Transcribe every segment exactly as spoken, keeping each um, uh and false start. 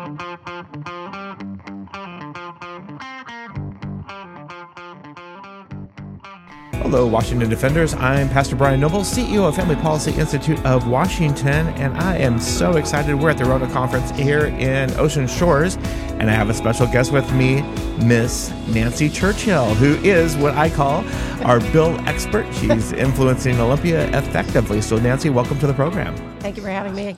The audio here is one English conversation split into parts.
Hello, Washington Defenders. I'm Pastor Brian Noble, C E O of Family Policy Institute of Washington, and I am so excited. We're at the Rona Conference here in Ocean Shores, and I have a special guest with me, Miss Nancy Churchill, who is what I call our bill expert. She's influencing Olympia effectively. So, Nancy, welcome to the program. Thank you for having me.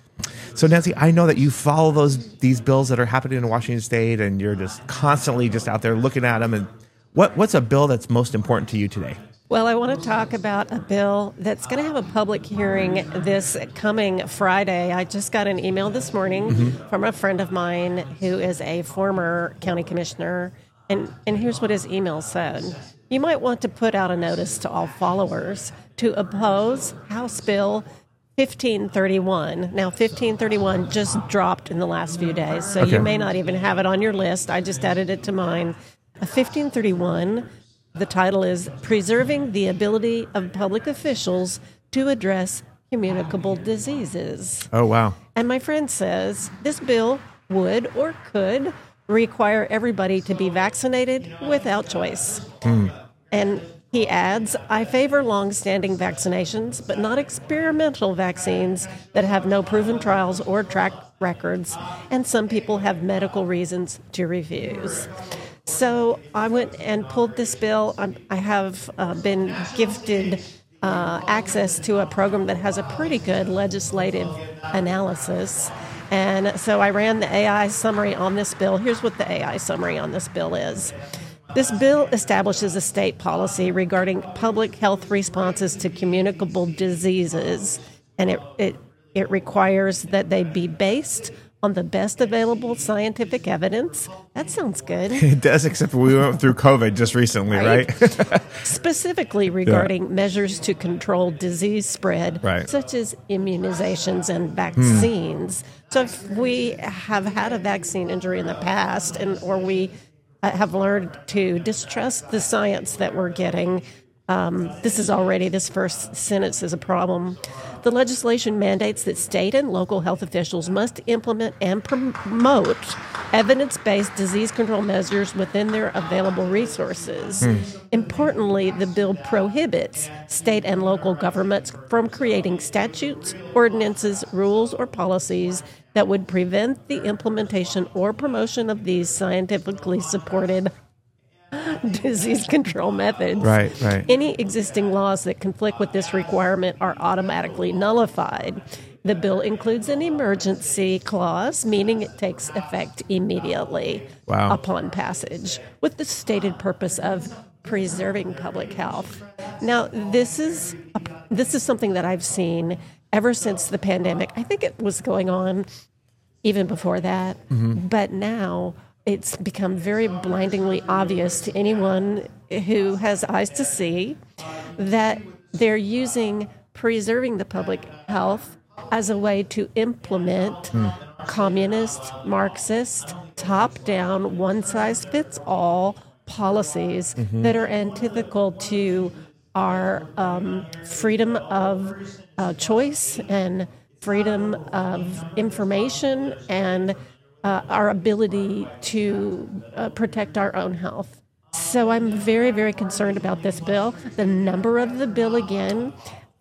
So, Nancy, I know that you follow those these bills that are happening in Washington State, and you're just constantly just out there looking at them. And what what's a bill that's most important to you today? Well, I want to talk about a bill that's going to have a public hearing this coming Friday. I just got an email this morning mm-hmm. from a friend of mine who is a former county commissioner, and, and here's what his email said. You might want to put out a notice to all followers to oppose House Bill fifteen thirty-one. Now, fifteen thirty-one just dropped in the last few days, so okay. you may not even have it on your list. I just added it to mine. A fifteen thirty-one, the title is Preserving the Ability of Public Officials to Address Communicable Diseases. Oh, wow. And my friend says this bill would or could require everybody to be vaccinated without choice. Mm. And he adds, I favor long-standing vaccinations, but not experimental vaccines that have no proven trials or track records, and some people have medical reasons to refuse. So I went and pulled this bill. I'm, I have uh, been gifted uh, access to a program that has a pretty good legislative analysis. And so I ran the A I summary on this bill. Here's what the A I summary on this bill is. This bill establishes a state policy regarding public health responses to communicable diseases, and it it, it requires that they be based on the best available scientific evidence. That sounds good. It does, except we went through COVID just recently, right? right? Specifically regarding yeah. measures to control disease spread, right. such as immunizations and vaccines. Hmm. So if we have had a vaccine injury in the past, and or we uh, have learned to distrust the science that we're getting, Um, this is already, this first sentence is a problem. The legislation mandates that state and local health officials must implement and promote evidence-based disease control measures within their available resources. Hmm. Importantly, the bill prohibits state and local governments from creating statutes, ordinances, rules, or policies that would prevent the implementation or promotion of these scientifically supported disease control methods. Right, right. Any existing laws that conflict with this requirement are automatically nullified. The bill includes an emergency clause, meaning it takes effect immediately wow. upon passage, with the stated purpose of preserving public health. Now, this is a, this is something that I've seen ever since the pandemic. I think it was going on even before that, mm-hmm. but now it's become very blindingly obvious to anyone who has eyes to see that they're using preserving the public health as a way to implement mm. communist, Marxist, top-down, one-size-fits-all policies mm-hmm. that are antithetical to our um, freedom of uh, choice and freedom of information and Uh, our ability to uh, protect our own health. So I'm very, very concerned about this bill. The number of the bill again,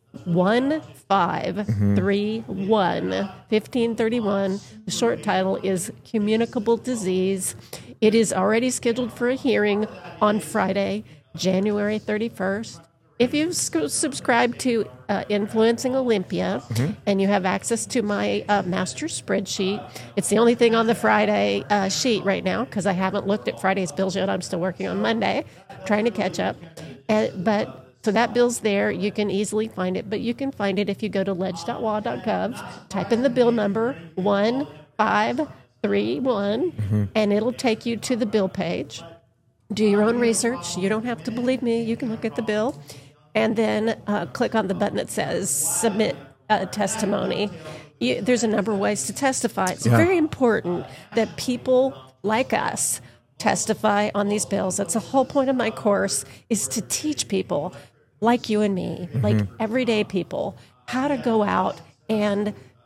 one five three one, fifteen thirty-one. The short title is Communicable Disease. It is already scheduled for a hearing on Friday, January thirty-first. If you sc- subscribe to uh, Influencing Olympia mm-hmm. and you have access to my uh, master spreadsheet, it's the only thing on the Friday uh, sheet right now because I haven't looked at Friday's bills yet. I'm still working on Monday, trying to catch up. And, but so that bill's there. You can easily find it, but you can find it if you go to ledge dot w a dot gov, type in the bill number one five three one, mm-hmm. and it'll take you to the bill page. Do your own research. You don't have to believe me. You can look at the bill. And then uh, click on the button that says Submit a Testimony. You, there's a number of ways to testify. It's yeah. very important that people like us testify on these bills. That's the whole point of my course, is to teach people like you and me, mm-hmm. like everyday people, how to go out and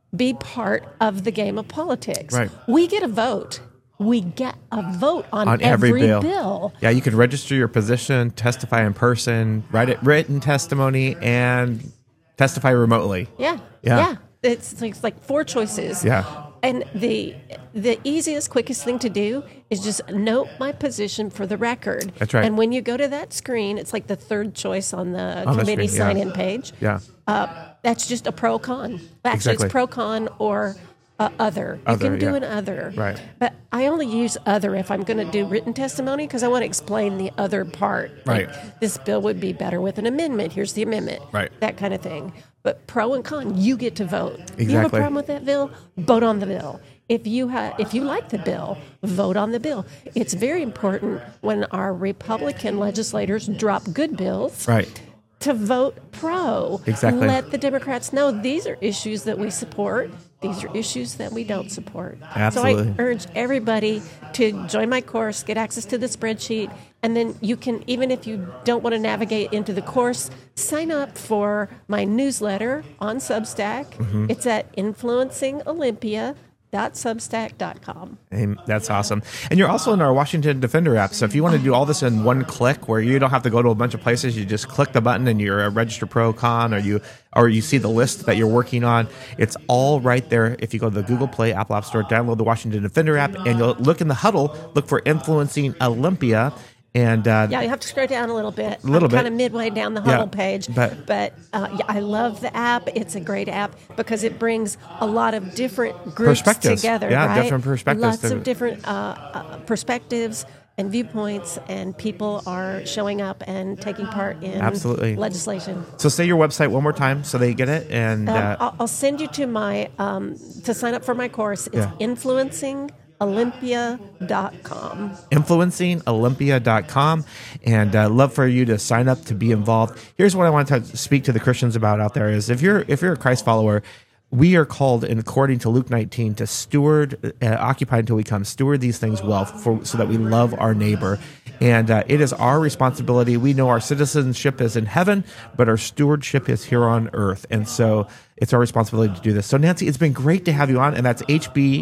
be part of the game of politics. Right. We get a vote. We get a vote on, on every, every bill. bill. Yeah, you can register your position, testify in person, write it written testimony, and testify remotely. Yeah. Yeah. Yeah. It's like, it's like four choices. Yeah. And the the easiest, quickest thing to do is just note my position for the record. That's right. And when you go to that screen, it's like the third choice on the On the committee screen, yeah. sign-in page. Yeah. Uh, that's just a pro-con. Actually, Exactly. it's pro-con or uh, other. Other, You can do yeah. an other. Right. But I only use other if I'm going to do written testimony because I want to explain the other part. Right. Like, this bill would be better with an amendment. Here's the amendment. Right. That kind of thing. But pro and con, you get to vote. You have a Exactly. problem with that bill? Vote on the bill. If you ha- if you like the bill, vote on the bill. It's very important when our Republican legislators drop good bills Right. to vote pro. Exactly. Let the Democrats know these are issues that we support. These are issues that we don't support. Absolutely. So I urge everybody to join my course, get access to the spreadsheet, and then you can, even if you don't want to navigate into the course, sign up for my newsletter on Substack. Mm-hmm. It's at influencing olympia dot substack dot com. And that's awesome. And you're also in our Washington Defender app. So if you want to do all this in one click where you don't have to go to a bunch of places, you just click the button and you're a registered pro con, or you or you see the list that you're working on. It's all right there. If you go to the Google Play, Apple App Store, download the Washington Defender app, and you'll look in the huddle, look for Influencing Olympia. And uh, Yeah, you have to scroll down a little bit. A little I'm bit. kind of midway down the Yeah, huddle page. but- But, uh, yeah, I love the app. It's a great app because it brings a lot of different groups Perspectives. together. Yeah, right? different perspectives. Lots of different uh, uh, perspectives and viewpoints, and people are showing up and taking part in Absolutely. legislation. so say your website one more time so they get it. And Um, uh, I'll, I'll send you to my um, to sign up for my course. It's Yeah. influencing olympia dot com. influencing olympia dot com, and uh, love for you to sign up to be involved. Here's what I want to speak to the Christians about out there is if you're if you're a Christ follower, we are called, and according to Luke nineteen, to steward, uh, occupy until we come, steward these things well, for, so that we love our neighbor. And uh, it is our responsibility. We know our citizenship is in heaven, but our stewardship is here on earth. And so it's our responsibility to do this. So Nancy, it's been great to have you on, and that's H B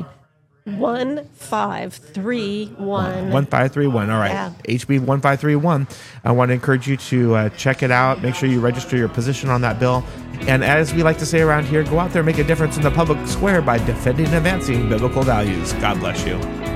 One five three one. one five three one. All right. Yeah. H B one five three one. I want to encourage you to uh, check it out. Make sure you register your position on that bill. And as we like to say around here, go out there and make a difference in the public square by defending and advancing biblical values. God bless you.